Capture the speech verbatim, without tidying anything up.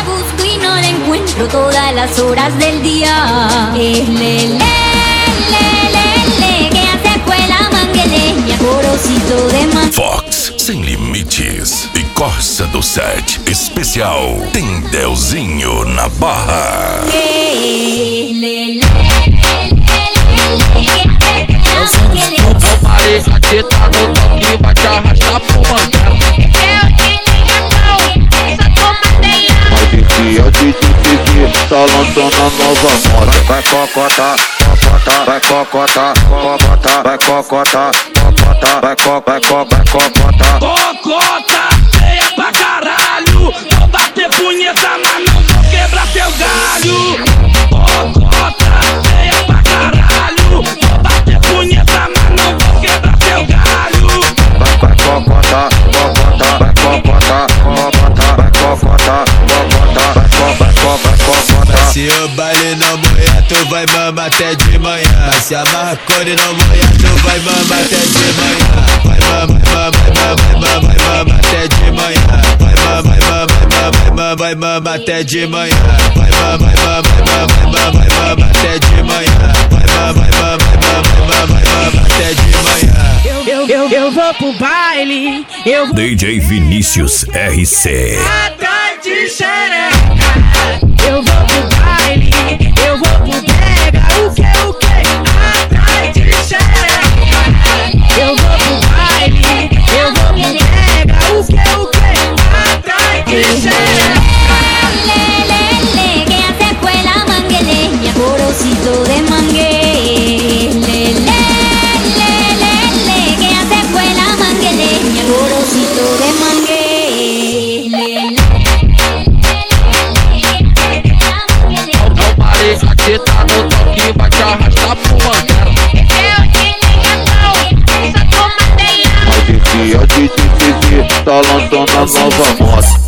busco y no la encuentro todas las horas del día. Es le, le, le, le, le, que hace escuela mangueleña, corocito de man. Fox, Sem Limites e Corsa do Sete especial tem Delzinho na barra. É, le, le, Não pare, aqui tá no toque, vai te arrastar pro banquero. Mas esse é o D J Fifi, tá lançando a nova moda. Vai cocota, cocota, vai cocota, cocota, vai cocota, cocota, vai cocota, vai cocota. Cocota, feia pra caralho, vou bater punheta, mas não vou quebrar teu galho. Cocota, feia pra caralho, vou bater punheta, mas não vou quebrar teu galho. Vai, vai cocota, cocota, vai cocota, cocota, vai cocota, cocota, vai cocota, vai cocota. Se o baile não morrer, tu vai mamar até de manhã. Se a marcone não morrer, tu vai mamar até de manhã. Vai mamar, vai mamar, vai mamar, vai mamar até de manhã. Vai mamar, vai mamar, vai mamar, vai mamar até de manhã. Vai mamar, vai mamar, vai mamar, vai mamar até de manhã. Vai mamar, vai mamar, vai mamar, vai mamar até de manhã. Eu, eu, eu vou pro baile, eu vou D J Vinícius R C. atrás de xereca. Eu vou pro baile, eu vou pro pega. O que, o que? Atrás de xereca. Eu vou pro baile, eu vou pro pega. O que, o que? Atrás de xereca. le, le, le, que hace escuela mangueleña, corocito de mangue. Le, le, le, le, le, que hace escuela mangueleña, corocito de mangue. Le, le. Não pare, aqui tá no toque, vai te arrastar pro banquero. Mas esse é o D J Fifi, tá lançando a nova moda.